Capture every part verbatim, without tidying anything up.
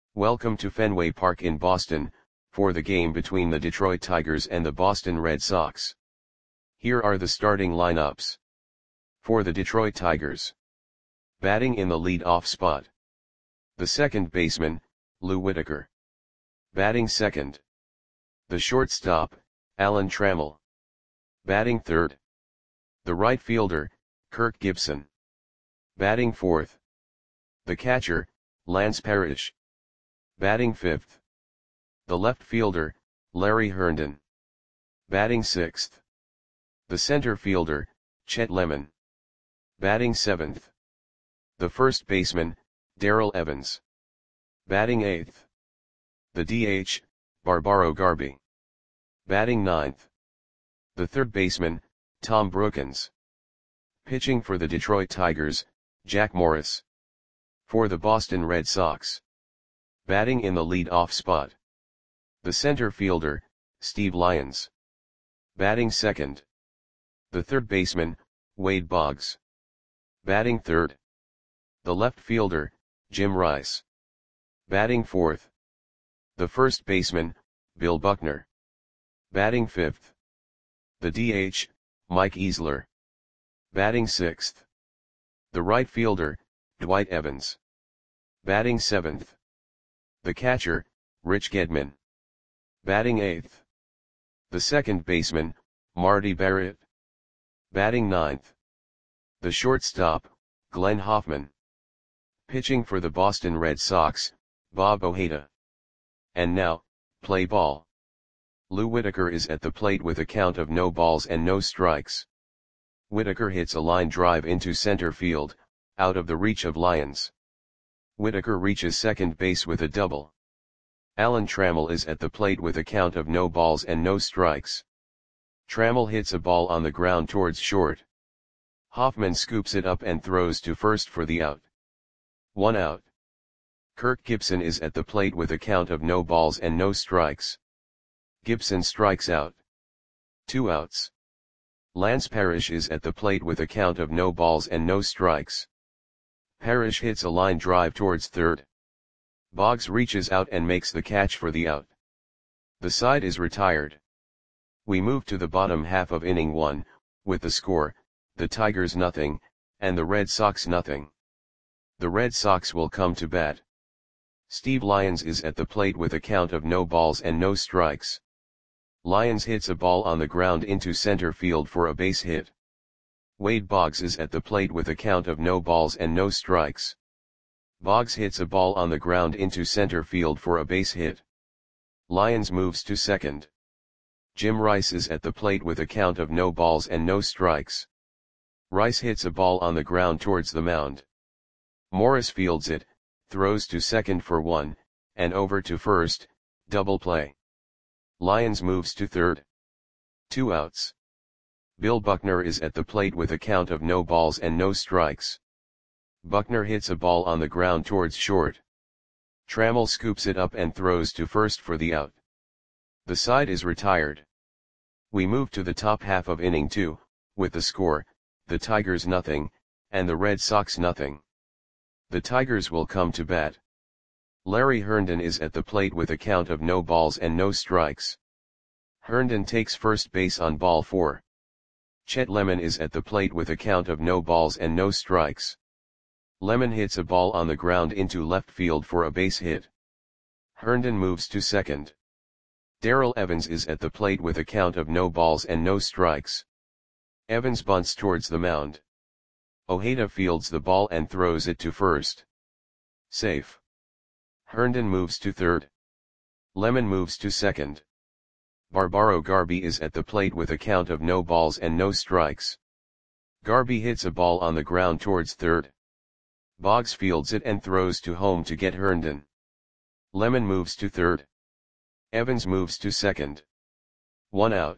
Welcome to Fenway Park in Boston, for the game between the Detroit Tigers and the Boston Red Sox. Here are the starting lineups. For the Detroit Tigers. Batting in the lead-off spot. The second baseman, Lou Whitaker. Batting second. The shortstop, Alan Trammell. Batting third. The right fielder, Kirk Gibson. Batting fourth. The catcher, Lance Parrish. Batting fifth. The left fielder, Larry Herndon. Batting sixth. The center fielder, Chet Lemon. Batting seventh. The first baseman, Darrell Evans. Batting eighth. The D H, Barbaro Garby. Batting ninth. The third baseman, Tom Brookens. Pitching for the Detroit Tigers, Jack Morris. For the Boston Red Sox. Batting in the lead-off spot. The center fielder, Steve Lyons. Batting second. The third baseman, Wade Boggs. Batting third. The left fielder, Jim Rice. Batting fourth. The first baseman, Bill Buckner. Batting fifth. The D H, Mike Easler. Batting sixth. The right fielder, Dwight Evans. Batting seventh. The catcher, Rich Gedman. Batting eighth. The second baseman, Marty Barrett. Batting ninth. The shortstop, Glenn Hoffman. Pitching for the Boston Red Sox, Bob Ojeda. And now, play ball. Lou Whitaker is at the plate with a count of no balls and no strikes. Whitaker hits a line drive into center field, out of the reach of Lyons. Whitaker reaches second base with a double. Alan Trammell is at the plate with a count of no balls and no strikes. Trammell hits a ball on the ground towards short. Hoffman scoops it up and throws to first for the out. One out. Kirk Gibson is at the plate with a count of no balls and no strikes. Gibson strikes out. Two outs. Lance Parrish is at the plate with a count of no balls and no strikes. Parrish hits a line drive towards third. Boggs reaches out and makes the catch for the out. The side is retired. We move to the bottom half of inning one, with the score, the Tigers nothing, and the Red Sox nothing. The Red Sox will come to bat. Steve Lyons is at the plate with a count of no balls and no strikes. Lyons hits a ball on the ground into center field for a base hit. Wade Boggs is at the plate with a count of no balls and no strikes. Boggs hits a ball on the ground into center field for a base hit. Lyons moves to second. Jim Rice is at the plate with a count of no balls and no strikes. Rice hits a ball on the ground towards the mound. Morris fields it, throws to second for one, and over to first, double play. Lyons moves to third. Two outs. Bill Buckner is at the plate with a count of no balls and no strikes. Buckner hits a ball on the ground towards short. Trammell scoops it up and throws to first for the out. The side is retired. We move to the top half of inning two, with the score, the Tigers nothing, and the Red Sox nothing. The Tigers will come to bat. Larry Herndon is at the plate with a count of no balls and no strikes. Herndon takes first base on ball four. Chet Lemon is at the plate with a count of no balls and no strikes. Lemon hits a ball on the ground into left field for a base hit. Herndon moves to second. Darrell Evans is at the plate with a count of no balls and no strikes. Evans bunts towards the mound. Ojeda fields the ball and throws it to first. Safe. Herndon moves to third. Lemon moves to second. Barbaro Garby is at the plate with a count of no balls and no strikes. Garby hits a ball on the ground towards third. Boggs fields it and throws to home to get Herndon. Lemon moves to third. Evans moves to second. One out.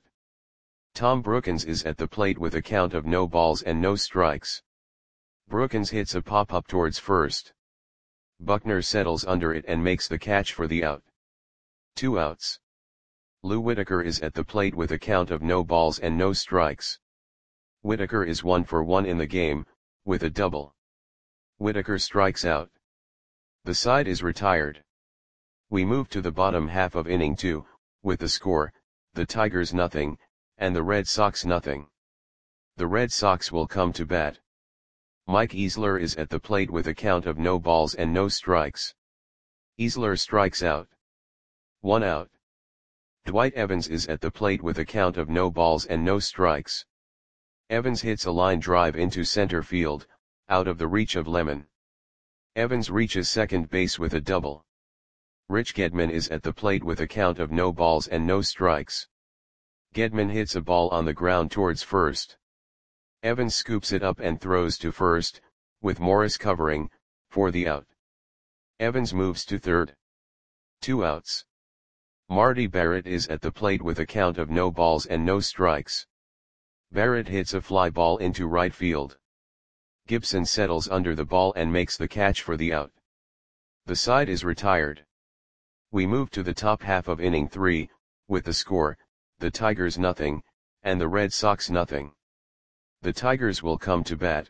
Tom Brookens is at the plate with a count of no balls and no strikes. Brookens hits a pop-up towards first. Buckner settles under it and makes the catch for the out. Two outs. Lou Whitaker is at the plate with a count of no balls and no strikes. Whitaker is one for one in the game, with a double. Whitaker strikes out. The side is retired. We move to the bottom half of inning two, with the score, the Tigers nothing, and the Red Sox nothing. The Red Sox will come to bat. Mike Easler is at the plate with a count of no balls and no strikes. Easler strikes out. One out. Dwight Evans is at the plate with a count of no balls and no strikes. Evans hits a line drive into center field, out of the reach of Lemon. Evans reaches second base with a double. Rich Gedman is at the plate with a count of no balls and no strikes. Gedman hits a ball on the ground towards first. Evans scoops it up and throws to first, with Morris covering, for the out. Evans moves to third. Two outs. Marty Barrett is at the plate with a count of no balls and no strikes. Barrett hits a fly ball into right field. Gibson settles under the ball and makes the catch for the out. The side is retired. We move to the top half of inning three, with the score, the Tigers nothing, and the Red Sox nothing. The Tigers will come to bat.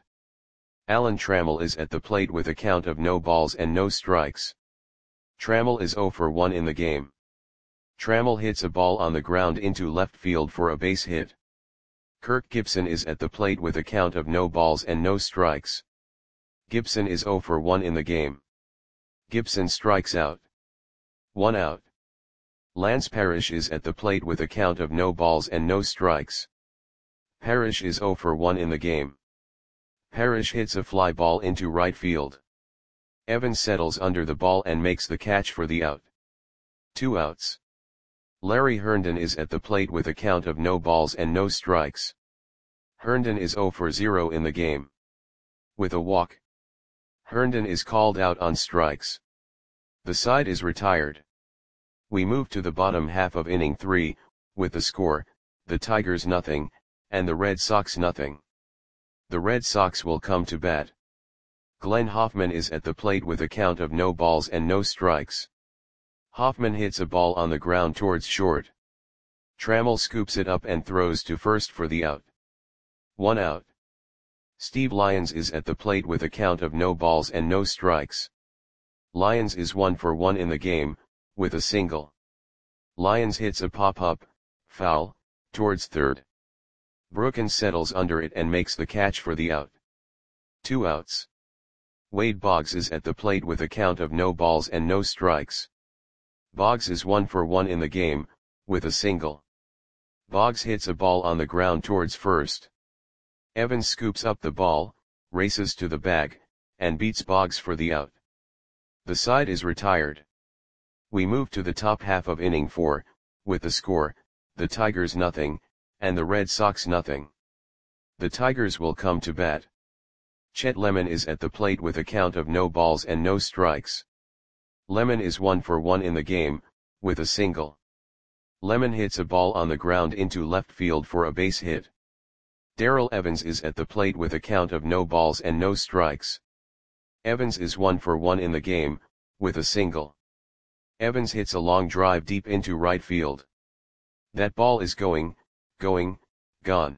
Alan Trammell is at the plate with a count of no balls and no strikes. Trammell is oh for one in the game. Trammell hits a ball on the ground into left field for a base hit. Kirk Gibson is at the plate with a count of no balls and no strikes. Gibson is oh for one in the game. Gibson strikes out. One out. Lance Parrish is at the plate with a count of no balls and no strikes. Parrish is oh for one in the game. Parrish hits a fly ball into right field. Evans settles under the ball and makes the catch for the out. Two outs. Larry Herndon is at the plate with a count of no balls and no strikes. Herndon is oh for zero in the game. With a walk, Herndon is called out on strikes. The side is retired. We move to the bottom half of inning three, with the score, the Tigers nothing, and the Red Sox nothing. The Red Sox will come to bat. Glenn Hoffman is at the plate with a count of no balls and no strikes. Hoffman hits a ball on the ground towards short. Trammell scoops it up and throws to first for the out. One out. Steve Lyons is at the plate with a count of no balls and no strikes. Lyons is one for one in the game, with a single. Lyons hits a pop-up, foul, towards third. Brookins settles under it and makes the catch for the out. Two outs. Wade Boggs is at the plate with a count of no balls and no strikes. Boggs is one for one in the game, with a single. Boggs hits a ball on the ground towards first. Evans scoops up the ball, races to the bag, and beats Boggs for the out. The side is retired. We move to the top half of inning four, with the score, the Tigers nothing, and the Red Sox nothing. The Tigers will come to bat. Chet Lemon is at the plate with a count of no balls and no strikes. Lemon is one for one in the game, with a single. Lemon hits a ball on the ground into left field for a base hit. Darrell Evans is at the plate with a count of no balls and no strikes. Evans is one for one in the game, with a single. Evans hits a long drive deep into right field. That ball is going, going, gone.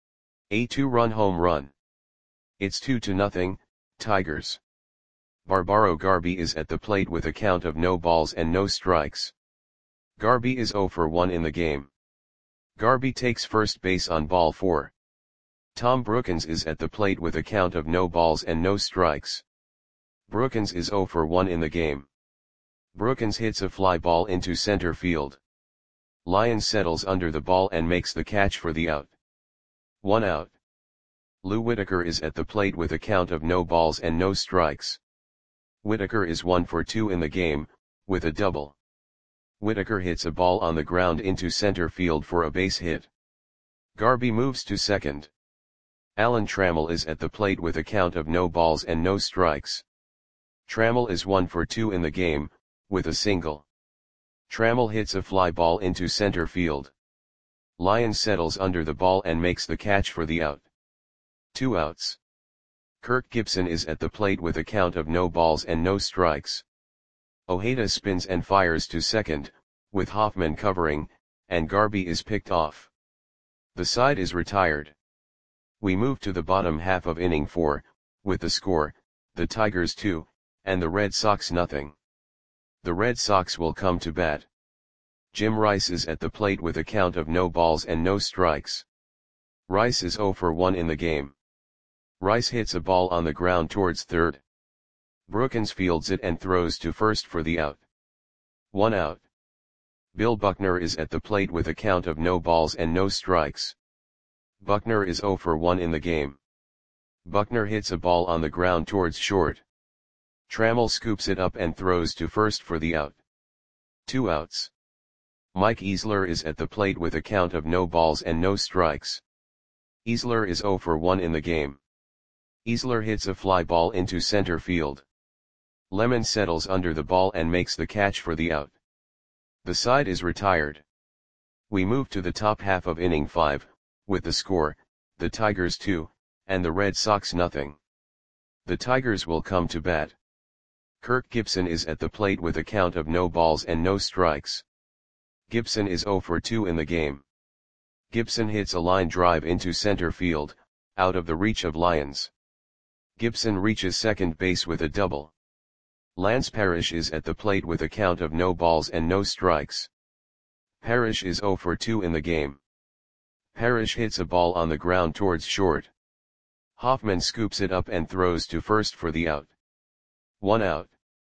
A two-run home run. It's two to nothing, Tigers. Barbaro Garby is at the plate with a count of no balls and no strikes. Garby is oh for one in the game. Garby takes first base on ball four. Tom Brookins is at the plate with a count of no balls and no strikes. Brookins is oh for one in the game. Brookins hits a fly ball into center field. Lyons settles under the ball and makes the catch for the out. One out. Lou Whitaker is at the plate with a count of no balls and no strikes. Whitaker is one for two in the game, with a double. Whitaker hits a ball on the ground into center field for a base hit. Garby moves to second. Alan Trammell is at the plate with a count of no balls and no strikes. Trammell is one for two in the game, with a single. Trammell hits a fly ball into center field. Lyons settles under the ball and makes the catch for the out. Two outs. Kirk Gibson is at the plate with a count of no balls and no strikes. Ojeda spins and fires to second, with Hoffman covering, and Garby is picked off. The side is retired. We move to the bottom half of inning four, with the score, the Tigers two, and the Red Sox nothing. The Red Sox will come to bat. Jim Rice is at the plate with a count of no balls and no strikes. Rice is zero for one in the game. Rice hits a ball on the ground towards third. Brookins fields it and throws to first for the out. One out. Bill Buckner is at the plate with a count of no balls and no strikes. Buckner is zero for one in the game. Buckner hits a ball on the ground towards short. Trammell scoops it up and throws to first for the out. Two outs. Mike Easler is at the plate with a count of no balls and no strikes. Easler is zero for one in the game. Easler hits a fly ball into center field. Lemon settles under the ball and makes the catch for the out. The side is retired. We move to the top half of inning five, with the score, the Tigers two, and the Red Sox nothing. The Tigers will come to bat. Kirk Gibson is at the plate with a count of no balls and no strikes. Gibson is zero for two in the game. Gibson hits a line drive into center field, out of the reach of Lyons. Gibson reaches second base with a double. Lance Parrish is at the plate with a count of no balls and no strikes. Parrish is zero for two in the game. Parrish hits a ball on the ground towards short. Hoffman scoops it up and throws to first for the out. One out.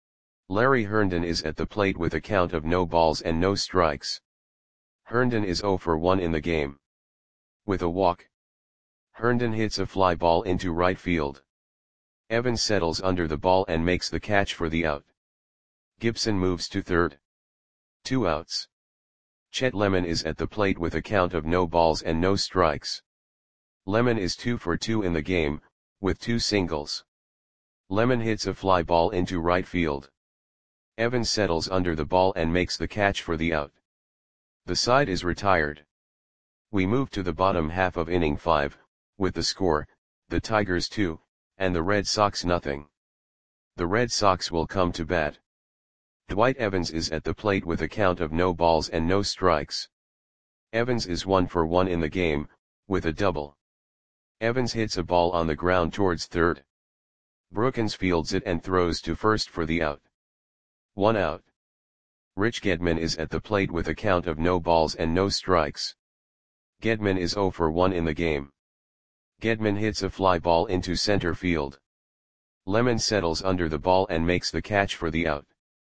Larry Herndon is at the plate with a count of no balls and no strikes. Herndon is zero for one in the game. With a walk. Herndon hits a fly ball into right field. Evans settles under the ball and makes the catch for the out. Gibson moves to third. Two outs. Chet Lemon is at the plate with a count of no balls and no strikes. Lemon is two for two in the game, with two singles. Lemon hits a fly ball into right field. Evans settles under the ball and makes the catch for the out. The side is retired. We move to the bottom half of inning five, with the score, the Tigers two, and the Red Sox nothing. The Red Sox will come to bat. Dwight Evans is at the plate with a count of no balls and no strikes. Evans is one for one in the game, with a double. Evans hits a ball on the ground towards third. Brookins fields it and throws to first for the out. One out. Rich Gedman is at the plate with a count of no balls and no strikes. Gedman is zero for one in the game. Gedman hits a fly ball into center field. Lemon settles under the ball and makes the catch for the out.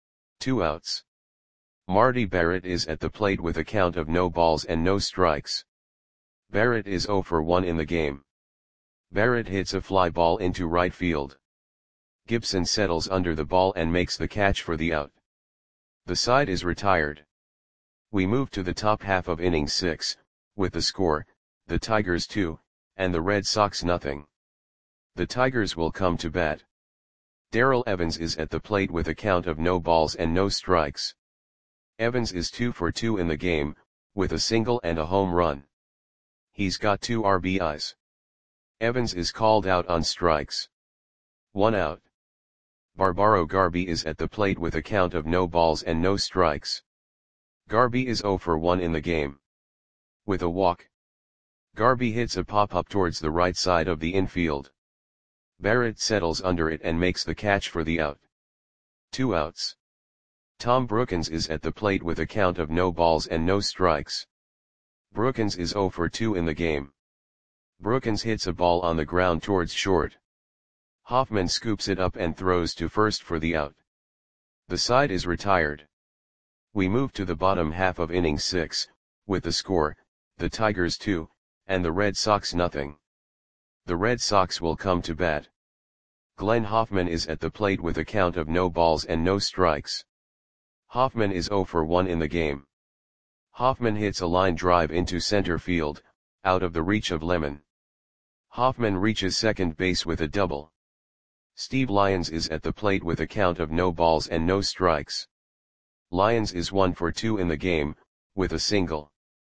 Two outs. Marty Barrett is at the plate with a count of no balls and no strikes. Barrett is zero for one in the game. Barrett hits a fly ball into right field. Gibson settles under the ball and makes the catch for the out. The side is retired. We move to the top half of inning six, with the score, the Tigers two, and the Red Sox nothing. The Tigers will come to bat. Darrell Evans is at the plate with a count of no balls and no strikes. Evans is two for two in the game, with a single and a home run. He's got two R B Is. Evans is called out on strikes. One out. Barbaro Garby is at the plate with a count of no balls and no strikes. Garby is zero for one in the game. With a walk. Garby hits a pop-up towards the right side of the infield. Barrett settles under it and makes the catch for the out. Two outs. Tom Brookins is at the plate with a count of no balls and no strikes. Brookins is zero for two in the game. Brookins hits a ball on the ground towards short. Hoffman scoops it up and throws to first for the out. The side is retired. We move to the bottom half of inning six, with the score, the Tigers two, and the Red Sox nothing. The Red Sox will come to bat. Glenn Hoffman is at the plate with a count of no balls and no strikes. Hoffman is zero for one in the game. Hoffman hits a line drive into center field, out of the reach of Lemon. Hoffman reaches second base with a double. Steve Lyons is at the plate with a count of no balls and no strikes. Lyons is one for two in the game, with a single.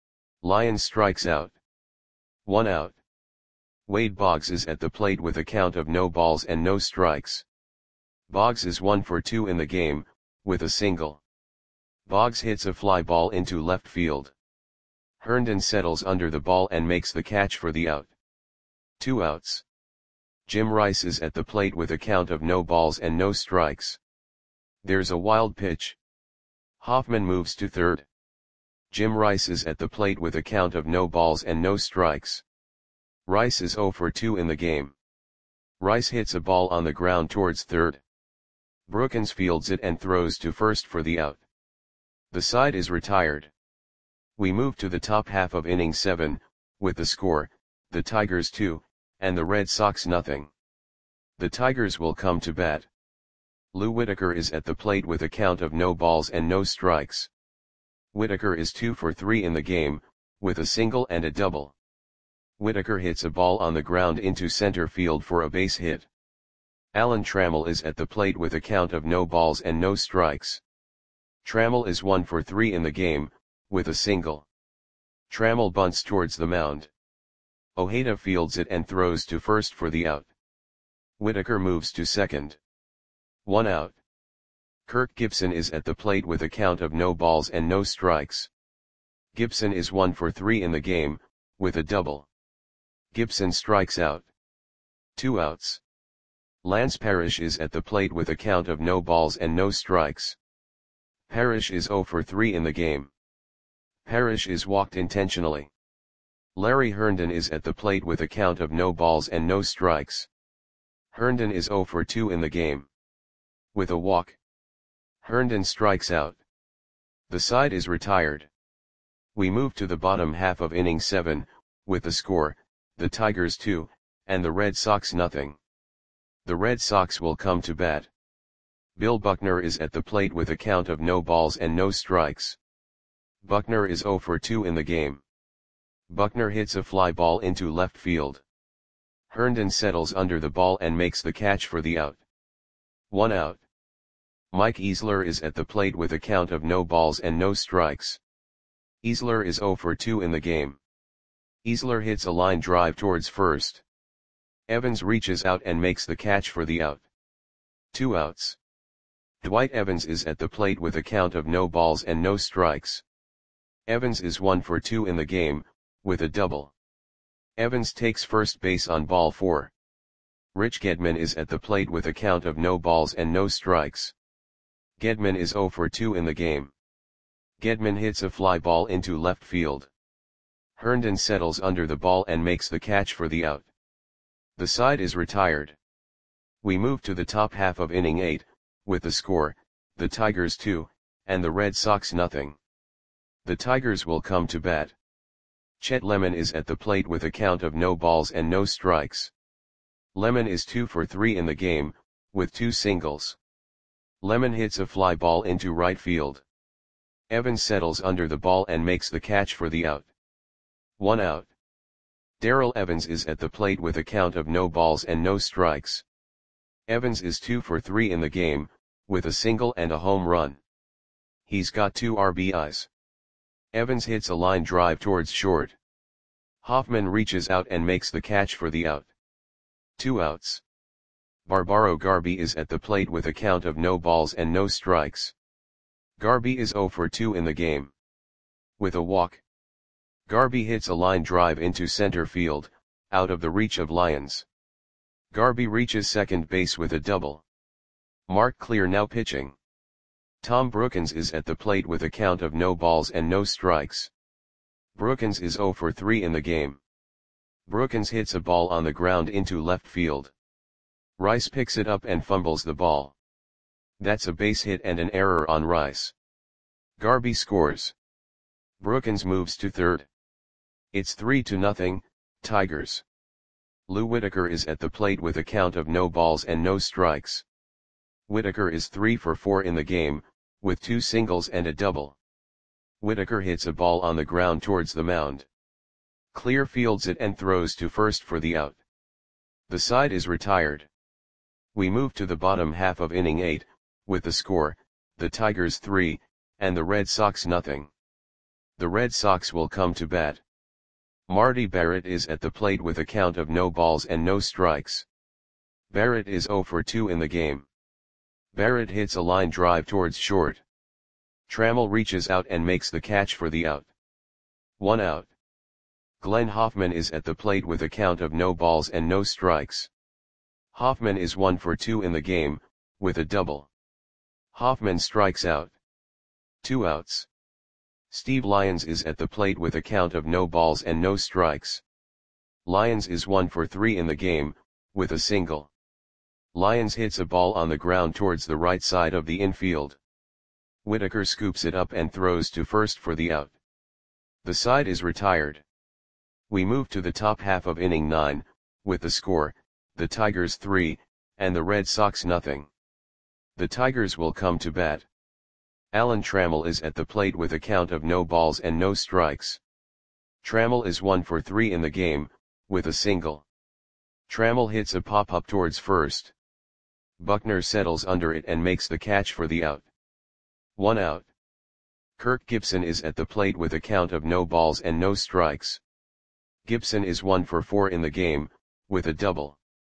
Lyons strikes out. One out. Wade Boggs is at the plate with a count of no balls and no strikes. Boggs is one for two in the game, with a single. Boggs hits a fly ball into left field. Herndon settles under the ball and makes the catch for the out. Two outs. Jim Rice is at the plate with a count of no balls and no strikes. There's a wild pitch. Hoffman moves to third. Jim Rice is at the plate with a count of no balls and no strikes. Rice is oh for two in the game. Rice hits a ball on the ground towards third. Brookins fields it and throws to first for the out. The side is retired. We move to the top half of inning seven, with the score, the Tigers two, and the Red Sox nothing. The Tigers will come to bat. Lou Whitaker is at the plate with a count of no balls and no strikes. Whitaker is two for three in the game, with a single and a double. Whitaker hits a ball on the ground into center field for a base hit. Alan Trammell is at the plate with a count of no balls and no strikes. Trammell is one for three in the game, with a single. Trammell bunts towards the mound. Ojeda fields it and throws to first for the out. Whitaker moves to second. One out. Kirk Gibson is at the plate with a count of no balls and no strikes. Gibson is one for three in the game, with a double. Gibson strikes out. Two outs. Lance Parrish is at the plate with a count of no balls and no strikes. Parrish is oh for three in the game. Parrish is walked intentionally. Larry Herndon is at the plate with a count of no balls and no strikes. Herndon is oh for two in the game. With a walk, Herndon strikes out. The side is retired. We move to the bottom half of inning seven, with the score, the Tigers two, and the Red Sox nothing. The Red Sox will come to bat. Bill Buckner is at the plate with a count of no balls and no strikes. Buckner is oh for two in the game. Buckner hits a fly ball into left field. Herndon settles under the ball and makes the catch for the out. One out. Mike Easler is at the plate with a count of no balls and no strikes. Easler is oh for two in the game. Easler hits a line drive towards first. Evans reaches out and makes the catch for the out. Two outs. Dwight Evans is at the plate with a count of no balls and no strikes. Evans is one for two in the game, with a double. Evans takes first base on ball four. Rich Gedman is at the plate with a count of no balls and no strikes. Gedman is oh for two in the game. Gedman hits a fly ball into left field. Herndon settles under the ball and makes the catch for the out. The side is retired. We move to the top half of inning eight, with the score, the Tigers two, and the Red Sox nothing. The Tigers will come to bat. Chet Lemon is at the plate with a count of no balls and no strikes. Lemon is two for three in the game, with two singles. Lemon hits a fly ball into right field. Evans settles under the ball and makes the catch for the out. One out. Darrell Evans is at the plate with a count of no balls and no strikes. Evans is two for three in the game, with a single and a home run. He's got two R B Is. Evans hits a line drive towards short. Hoffman reaches out and makes the catch for the out. Two outs. Barbaro Garby is at the plate with a count of no balls and no strikes. Garby is oh for two in the game. With a walk, Garby hits a line drive into center field, out of the reach of Lyons. Garby reaches second base with a double. Mark Clear now pitching. Tom Brookins is at the plate with a count of no balls and no strikes. Brookins is oh for three in the game. Brookins hits a ball on the ground into left field. Rice picks it up and fumbles the ball. That's a base hit and an error on Rice. Garby scores. Brookins moves to third. It's three to nothing, Tigers. Lou Whitaker is at the plate with a count of no balls and no strikes. Whitaker is three for four in the game, with two singles and a double. Whitaker hits a ball on the ground towards the mound. Clear fields it and throws to first for the out. The side is retired. We move to the bottom half of inning eight, with the score, the Tigers three, and the Red Sox nothing. The Red Sox will come to bat. Marty Barrett is at the plate with a count of no balls and no strikes. Barrett is oh for two in the game. Barrett hits a line drive towards short. Trammell reaches out and makes the catch for the out. One out. Glenn Hoffman is at the plate with a count of no balls and no strikes. Hoffman is one for two in the game, with a double. Hoffman strikes out. Two outs. Steve Lyons is at the plate with a count of no balls and no strikes. Lyons is one for three in the game, with a single. Lyons hits a ball on the ground towards the right side of the infield. Whitaker scoops it up and throws to first for the out. The side is retired. We move to the top half of inning nine, with the score, the Tigers three, and the Red Sox nothing. The Tigers will come to bat. Alan Trammell is at the plate with a count of no balls and no strikes. Trammell is one for three in the game, with a single. Trammell hits a pop-up towards first. Buckner settles under it and makes the catch for the out. One out. Kirk Gibson is at the plate with a count of no balls and no strikes. Gibson is one for four in the game, with a double.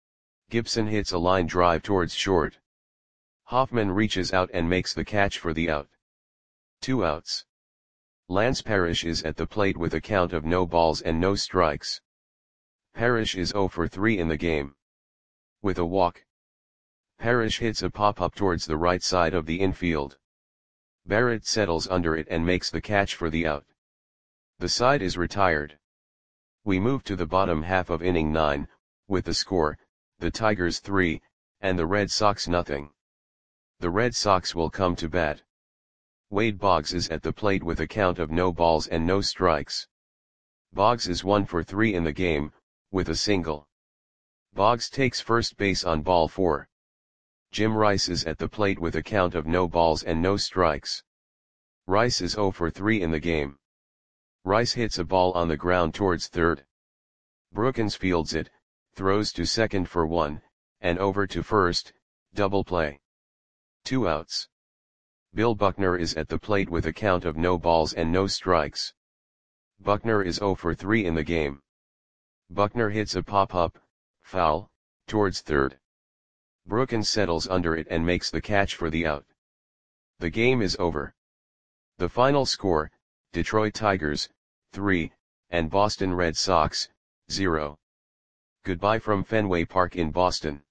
Gibson hits a line drive towards short. Hoffman reaches out and makes the catch for the out. Two outs. Lance Parrish is at the plate with a count of no balls and no strikes. Parrish is zero for three in the game. With a walk. Parrish hits a pop-up towards the right side of the infield. Barrett settles under it and makes the catch for the out. The side is retired. We move to the bottom half of inning nine, with the score, the Tigers three, and the Red Sox nothing. The Red Sox will come to bat. Wade Boggs is at the plate with a count of no balls and no strikes. Boggs is one for three in the game, with a single. Boggs takes first base on ball four. Jim Rice is at the plate with a count of no balls and no strikes. Rice is zero for three in the game. Rice hits a ball on the ground towards third. Brookins fields it, throws to second for one, and over to first, double play. Two outs. Bill Buckner is at the plate with a count of no balls and no strikes. Buckner is zero for three in the game. Buckner hits a pop-up, foul, towards third. Brookins settles under it and makes the catch for the out. The game is over. The final score, Detroit Tigers, three, and Boston Red Sox, zero. Goodbye from Fenway Park in Boston.